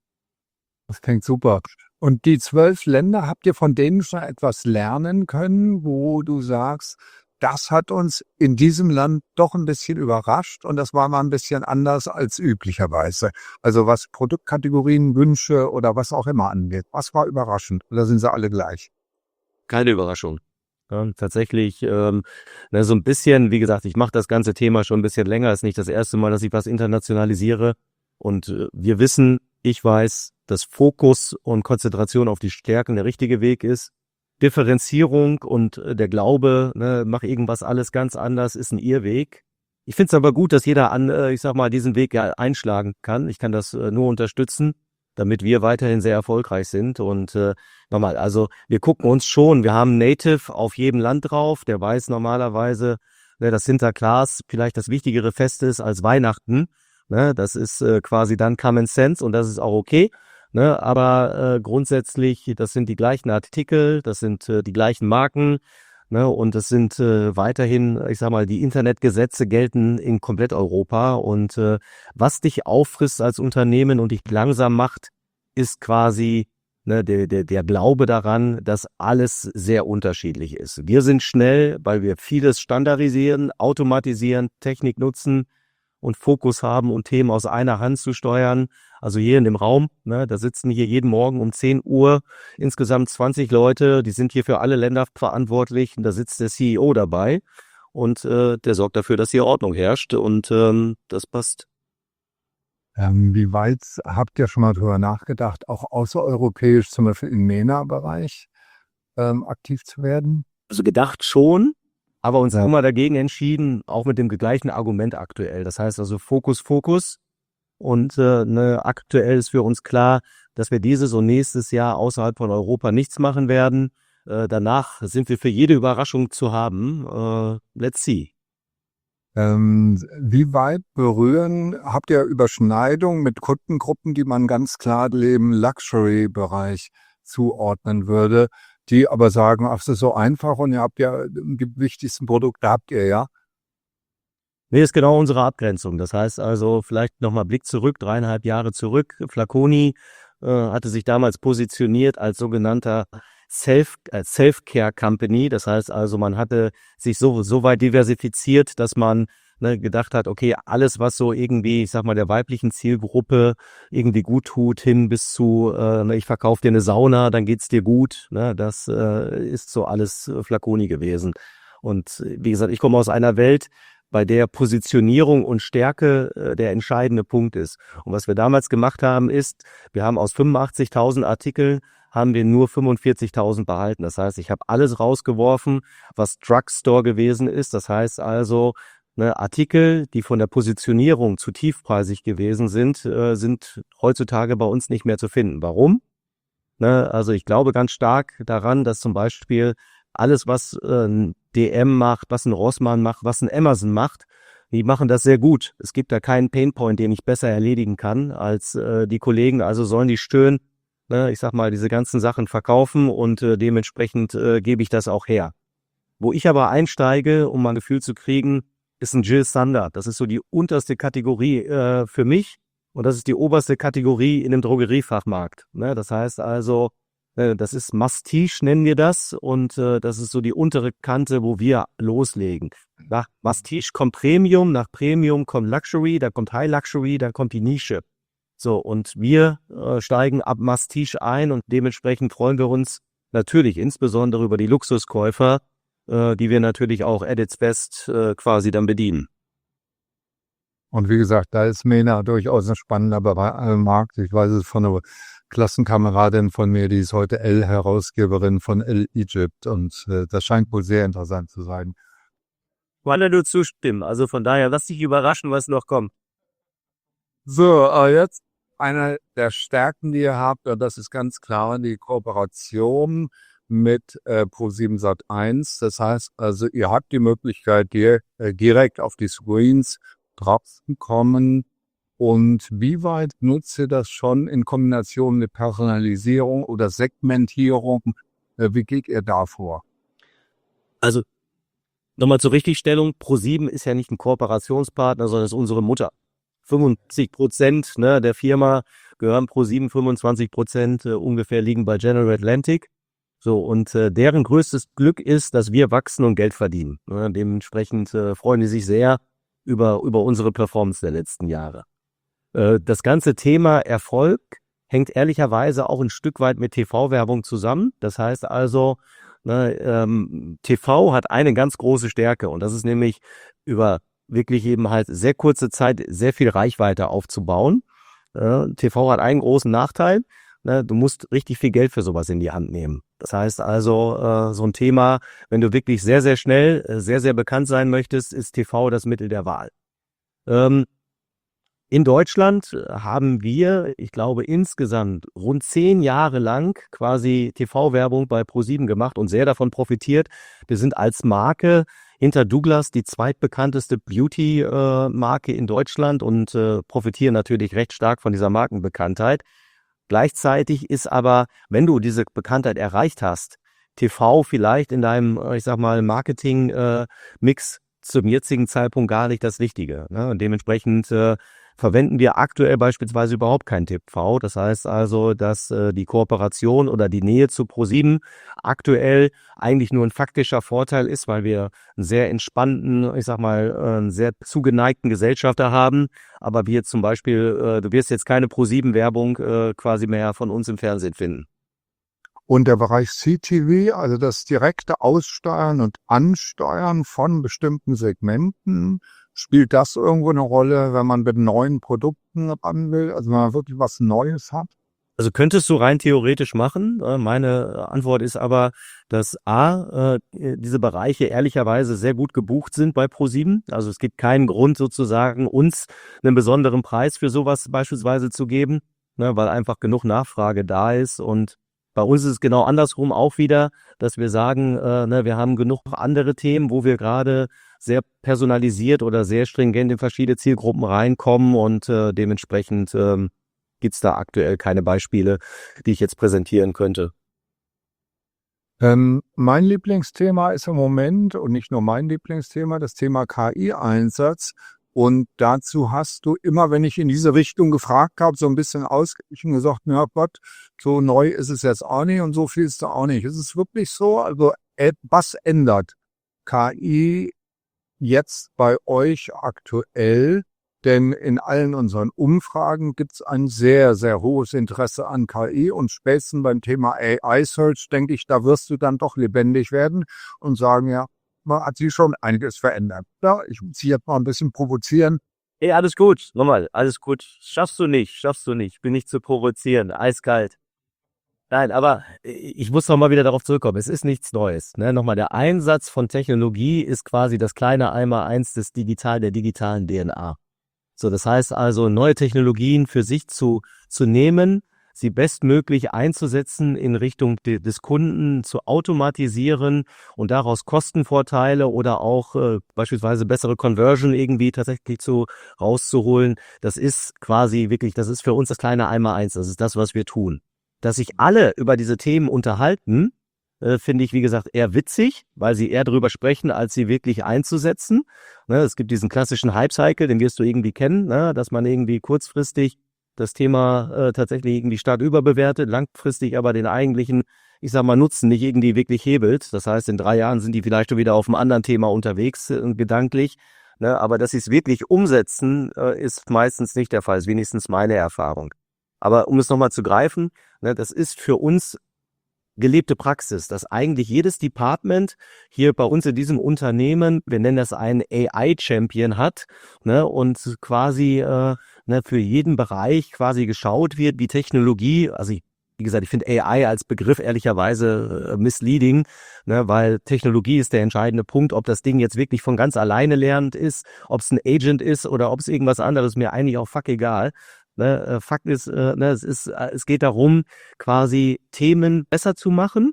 Das klingt super. Und die zwölf Länder, habt ihr von denen schon etwas lernen können, wo du sagst, das hat uns in diesem Land doch ein bisschen überrascht und das war mal ein bisschen anders als üblicherweise. Also was Produktkategorien, Wünsche oder was auch immer angeht. Was war überraschend? Oder sind sie alle gleich? Keine Überraschung. Ja, tatsächlich, ähm, ne, so ein bisschen, wie gesagt, ich mache das ganze Thema schon ein bisschen länger. Ist nicht das erste Mal, dass ich was internationalisiere. Und äh, wir wissen, ich weiß, dass Fokus und Konzentration auf die Stärken der richtige Weg ist. Differenzierung und äh, der Glaube, ne, mach irgendwas alles ganz anders, ist ein Irrweg. Ich finde es aber gut, dass jeder an, äh, ich sag mal, diesen Weg ja einschlagen kann. Ich kann das äh, nur unterstützen, damit wir weiterhin sehr erfolgreich sind. Und äh, nochmal, also wir gucken uns schon, wir haben Native auf jedem Land drauf, der weiß normalerweise, ne, dass Sinterklaas vielleicht das wichtigere Fest ist als Weihnachten. Ne, das ist äh, quasi dann Common Sense und das ist auch okay. Ne, aber äh, grundsätzlich, das sind die gleichen Artikel, das sind äh, die gleichen Marken, ne, und das sind äh, weiterhin, ich sag mal, die Internetgesetze gelten in komplett Europa. Und äh, was dich auffrisst als Unternehmen und dich langsam macht, ist quasi ne, der, der, der Glaube daran, dass alles sehr unterschiedlich ist. Wir sind schnell, weil wir vieles standardisieren, automatisieren, Technik nutzen und Fokus haben und Themen aus einer Hand zu steuern. Also hier in dem Raum, ne, da sitzen hier jeden Morgen um zehn Uhr insgesamt zwanzig Leute, die sind hier für alle Länder verantwortlich und da sitzt der C E O dabei und äh, der sorgt dafür, dass hier Ordnung herrscht und ähm, das passt. Ähm, wie weit habt ihr schon mal drüber nachgedacht, auch außereuropäisch, zum Beispiel im MENA-Bereich ähm, aktiv zu werden? Also gedacht schon, aber uns ja. haben wir dagegen entschieden, auch mit dem gleichen Argument aktuell. Das heißt also Fokus, Fokus. Und äh, ne, aktuell ist für uns klar, dass wir dieses und nächstes Jahr außerhalb von Europa nichts machen werden. Äh, danach sind wir für jede Überraschung zu haben. Äh, let's see. Ähm, wie weit berühren, habt ihr Überschneidungen mit Kundengruppen, die man ganz klar dem Luxury-Bereich zuordnen würde, die aber sagen, ach, es ist so einfach und ihr habt ja die wichtigsten Produkte, habt ihr ja. Nee, ist genau unsere Abgrenzung. Das heißt also, vielleicht nochmal Blick zurück, dreieinhalb Jahre zurück. Flaconi äh, hatte sich damals positioniert als sogenannter Self, äh, Self-Care-Company. Das heißt also, man hatte sich so, so weit diversifiziert, dass man ne, gedacht hat, okay, alles, was so irgendwie, ich sag mal, der weiblichen Zielgruppe irgendwie gut tut, hin bis zu, äh, ich verkaufe dir eine Sauna, dann geht's dir gut. Ne, das äh, ist so alles äh, Flaconi gewesen. Und wie gesagt, ich komme aus einer Welt, bei der Positionierung und Stärke äh, der entscheidende Punkt ist. Und was wir damals gemacht haben, ist, wir haben aus fünfundachtzigtausend Artikeln, haben wir nur fünfundvierzigtausend behalten. Das heißt, ich habe alles rausgeworfen, was Drugstore gewesen ist. Das heißt also, ne, Artikel, die von der Positionierung zu tiefpreisig gewesen sind, äh, sind heutzutage bei uns nicht mehr zu finden. Warum? Ne, also ich glaube ganz stark daran, dass zum Beispiel alles, was äh, ein D M macht, was ein Rossmann macht, was ein Amazon macht, die machen das sehr gut. Es gibt da keinen Painpoint, den ich besser erledigen kann als äh, die Kollegen. Also sollen die schön, ne, ich sag mal, diese ganzen Sachen verkaufen und äh, dementsprechend äh, gebe ich das auch her. Wo ich aber einsteige, um mal ein Gefühl zu kriegen, ist ein Jill Sander. Das ist so die unterste Kategorie äh, für mich und das ist die oberste Kategorie in dem Drogeriefachmarkt. Ne, das heißt also, das ist Mastige, nennen wir das. Und äh, das ist so die untere Kante, wo wir loslegen. Nach Mastige kommt Premium, nach Premium kommt Luxury, da kommt High Luxury, dann kommt die Nische. So, und wir äh, steigen ab Mastige ein und dementsprechend freuen wir uns natürlich insbesondere über die Luxuskäufer, äh, die wir natürlich auch at its best äh, quasi dann bedienen. Und wie gesagt, da ist MENA durchaus ein spannender Markt. Ich weiß es von einer Klassenkameradin von mir, die ist heute L-Herausgeberin von L Egypt und äh, das scheint wohl sehr interessant zu sein. Wollen nur zustimmen. Also von daher, lass dich überraschen, was noch kommt. So, äh, jetzt eine der Stärken, die ihr habt, und das ist ganz klar die Kooperation mit äh, ProSieben Sat eins. Das heißt also, ihr habt die Möglichkeit, hier äh, direkt auf die Screens drauf zu kommen. Und wie weit nutzt ihr das schon in Kombination mit Personalisierung oder Segmentierung? Äh, wie geht ihr da vor? Also nochmal zur Richtigstellung, ProSieben ist ja nicht ein Kooperationspartner, sondern ist unsere Mutter. fünfundsiebzig Prozent ne, der Firma gehören ProSieben, fünfundzwanzig Prozent äh, ungefähr liegen bei General Atlantic. So, und äh, deren größtes Glück ist, dass wir wachsen und Geld verdienen. Ne, dementsprechend äh, freuen die sich sehr über, über unsere Performance der letzten Jahre. Äh, das ganze Thema Erfolg hängt ehrlicherweise auch ein Stück weit mit T V-Werbung zusammen. Das heißt also, ne, ähm, T V hat eine ganz große Stärke und das ist nämlich über wirklich eben halt sehr kurze Zeit sehr viel Reichweite aufzubauen. Äh, T V hat einen großen Nachteil, ne, du musst richtig viel Geld für sowas in die Hand nehmen. Das heißt also, äh, so ein Thema, wenn du wirklich sehr, sehr schnell, äh, sehr, sehr bekannt sein möchtest, ist T V das Mittel der Wahl. Ähm, In Deutschland haben wir, ich glaube, insgesamt rund zehn Jahre lang quasi T V-Werbung bei ProSieben gemacht und sehr davon profitiert. Wir sind als Marke hinter Douglas die zweitbekannteste Beauty-Marke in Deutschland und äh, profitieren natürlich recht stark von dieser Markenbekanntheit. Gleichzeitig ist aber, wenn du diese Bekanntheit erreicht hast, T V vielleicht in deinem, ich sag mal, Marketing-Mix zum jetzigen Zeitpunkt gar nicht das Richtige. Ne? Und dementsprechend äh, verwenden wir aktuell beispielsweise überhaupt kein T V. Das heißt also, dass äh, die Kooperation oder die Nähe zu ProSieben aktuell eigentlich nur ein faktischer Vorteil ist, weil wir einen sehr entspannten, ich sag mal, äh, einen sehr zugeneigten Gesellschafter haben. Aber wir zum Beispiel, äh, du wirst jetzt keine ProSieben-Werbung äh, quasi mehr von uns im Fernsehen finden. Und der Bereich C T V, also das direkte Aussteuern und Ansteuern von bestimmten Segmenten, spielt das irgendwo eine Rolle, wenn man mit neuen Produkten ran will, also wenn man wirklich was Neues hat? Also könntest du rein theoretisch machen. Äh, Meine Antwort ist aber, dass A, äh, diese Bereiche ehrlicherweise sehr gut gebucht sind bei ProSieben. Also es gibt keinen Grund sozusagen, uns einen besonderen Preis für sowas beispielsweise zu geben, ne, weil einfach genug Nachfrage da ist. Und bei uns ist es genau andersrum auch wieder, dass wir sagen, äh, ne, wir haben genug andere Themen, wo wir gerade sehr personalisiert oder sehr stringent in verschiedene Zielgruppen reinkommen und äh, dementsprechend ähm, gibt es da aktuell keine Beispiele, die ich jetzt präsentieren könnte. Ähm, mein Lieblingsthema ist im Moment, und nicht nur mein Lieblingsthema, das Thema K I-Einsatz. Und dazu hast du immer, wenn ich in diese Richtung gefragt habe, so ein bisschen ausgeglichen gesagt, na Gott, so neu ist es jetzt auch nicht und so viel ist da auch nicht. Ist es wirklich so? Also äh, was ändert K I jetzt bei euch aktuell? Denn in allen unseren Umfragen gibt es ein sehr, sehr hohes Interesse an K I und spätestens beim Thema A I-Search, denke ich, da wirst du dann doch lebendig werden und sagen, ja, man hat sich schon einiges verändert. Ja, ich muss hier jetzt mal ein bisschen provozieren. Hey, alles gut, nochmal, alles gut. Schaffst du nicht, schaffst du nicht. Bin nicht zu provozieren, eiskalt. Nein, aber ich muss noch mal wieder darauf zurückkommen. Es ist nichts Neues. Ne? Nochmal, der Einsatz von Technologie ist quasi das kleine Einmaleins des Digital, der digitalen D N A. So, das heißt also, neue Technologien für sich zu, zu nehmen, sie bestmöglich einzusetzen in Richtung de, des Kunden, zu automatisieren und daraus Kostenvorteile oder auch äh, beispielsweise bessere Conversion irgendwie tatsächlich zu rauszuholen. Das ist quasi wirklich, das ist für uns das kleine Einmaleins. Das ist das, was wir tun. Dass sich alle über diese Themen unterhalten, äh, finde ich, wie gesagt, eher witzig, weil sie eher darüber sprechen, als sie wirklich einzusetzen. Ne, es gibt diesen klassischen Hype-Cycle, den wirst du irgendwie kennen, ne, dass man irgendwie kurzfristig das Thema äh, tatsächlich irgendwie stark überbewertet, langfristig aber den eigentlichen, ich sag mal, Nutzen nicht irgendwie wirklich hebelt. Das heißt, in drei Jahren sind die vielleicht schon wieder auf einem anderen Thema unterwegs, äh, gedanklich. Ne, aber dass sie es wirklich umsetzen, äh, ist meistens nicht der Fall, ist wenigstens meine Erfahrung. Aber um es nochmal zu greifen, ne, das ist für uns gelebte Praxis, dass eigentlich jedes Department hier bei uns in diesem Unternehmen, wir nennen das einen A I-Champion hat, ne, und quasi äh, ne, für jeden Bereich quasi geschaut wird, wie Technologie, also ich, wie gesagt, ich finde A I als Begriff ehrlicherweise äh, misleading, ne, weil Technologie ist der entscheidende Punkt, ob das Ding jetzt wirklich von ganz alleine lernend ist, ob es ein Agent ist oder ob es irgendwas anderes, mir eigentlich auch fuck egal. Ne, Fakt ist, äh, ne, es ist, äh, es geht darum, quasi Themen besser zu machen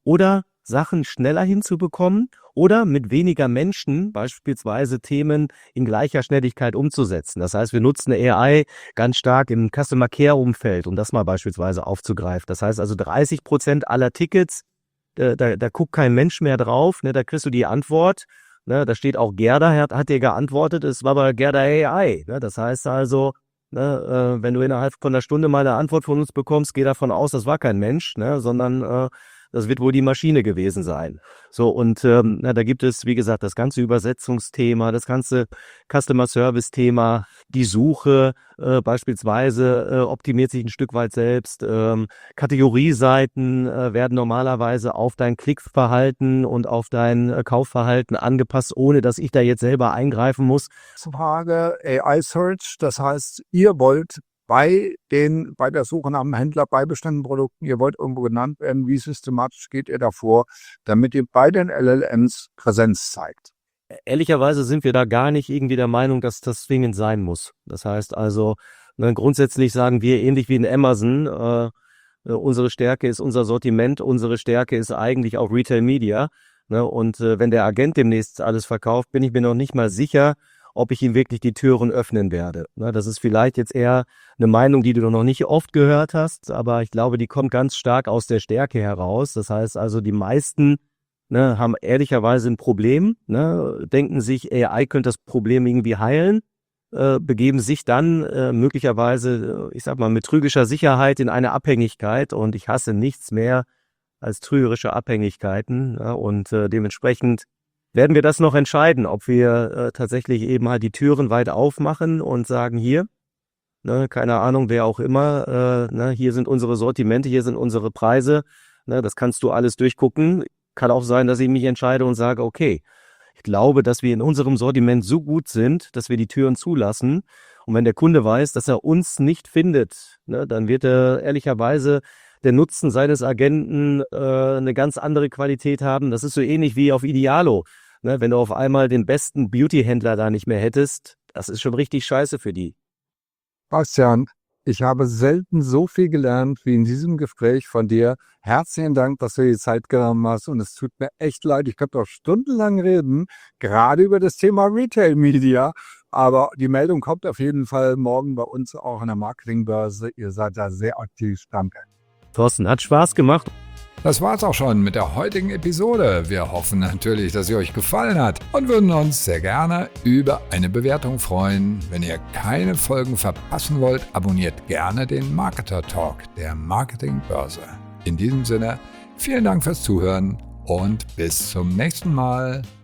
oder Sachen schneller hinzubekommen oder mit weniger Menschen beispielsweise Themen in gleicher Schnelligkeit umzusetzen. Das heißt, wir nutzen A I ganz stark im Customer Care Umfeld, um das mal beispielsweise aufzugreifen. Das heißt also dreißig Prozent aller Tickets, da, da, da guckt kein Mensch mehr drauf, ne, da kriegst du die Antwort. Ne, da steht auch Gerda, hat, hat dir geantwortet, es war aber Gerda A I. Ne, das heißt also, ne, äh, wenn du innerhalb von einer Stunde mal eine Antwort von uns bekommst, geh davon aus, das war kein Mensch, ne, sondern äh, das wird wohl die Maschine gewesen sein. So, und ähm, na, da gibt es, wie gesagt, das ganze Übersetzungsthema, das ganze Customer Service Thema, die Suche äh, beispielsweise äh, optimiert sich ein Stück weit selbst. Ähm, Kategorieseiten äh, werden normalerweise auf dein Klickverhalten und auf dein äh, Kaufverhalten angepasst, ohne dass ich da jetzt selber eingreifen muss. Frage A I Search, das heißt, ihr wollt bei den, bei der Suche nach einem Händler, bei bestimmten Produkten, ihr wollt irgendwo genannt werden, wie systematisch geht ihr davor, damit ihr bei den L L Ms Präsenz zeigt? Ehrlicherweise sind wir da gar nicht irgendwie der Meinung, dass das zwingend sein muss. Das heißt also, ne, grundsätzlich sagen wir ähnlich wie in Amazon, äh, unsere Stärke ist unser Sortiment, unsere Stärke ist eigentlich auch Retail Media. Ne, und äh, wenn der Agent demnächst alles verkauft, bin ich mir noch nicht mal sicher, ob ich ihm wirklich die Türen öffnen werde. Ne, das ist vielleicht jetzt eher eine Meinung, die du noch nicht oft gehört hast, aber ich glaube, die kommt ganz stark aus der Stärke heraus. Das heißt also, die meisten ne, haben ehrlicherweise ein Problem, ne, denken sich, A I könnte das Problem irgendwie heilen, äh, begeben sich dann äh, möglicherweise, ich sag mal, mit trügischer Sicherheit in eine Abhängigkeit, und ich hasse nichts mehr als trügerische Abhängigkeiten, ja, und äh, dementsprechend werden wir das noch entscheiden, ob wir äh, tatsächlich eben halt die Türen weit aufmachen und sagen, hier, ne, keine Ahnung, wer auch immer, äh, ne, hier sind unsere Sortimente, hier sind unsere Preise, ne, das kannst du alles durchgucken. Kann auch sein, dass ich mich entscheide und sage, okay, ich glaube, dass wir in unserem Sortiment so gut sind, dass wir die Türen zulassen. Und wenn der Kunde weiß, dass er uns nicht findet, ne, dann wird er ehrlicherweise der Nutzen seines Agenten äh, eine ganz andere Qualität haben. Das ist so ähnlich wie auf Idealo. Ne, wenn du auf einmal den besten Beauty-Händler da nicht mehr hättest, das ist schon richtig scheiße für die. Bastian, ich habe selten so viel gelernt wie in diesem Gespräch von dir. Herzlichen Dank, dass du dir die Zeit genommen hast, und es tut mir echt leid, ich könnte auch stundenlang reden, gerade über das Thema Retail Media, aber die Meldung kommt auf jeden Fall morgen bei uns auch an der Marketingbörse. Ihr seid da sehr aktiv. Danke. Thorsten, hat Spaß gemacht. Das war's auch schon mit der heutigen Episode. Wir hoffen natürlich, dass sie euch gefallen hat und würden uns sehr gerne über eine Bewertung freuen. Wenn ihr keine Folgen verpassen wollt, abonniert gerne den Marketer Talk der Marketingbörse. In diesem Sinne, vielen Dank fürs Zuhören und bis zum nächsten Mal.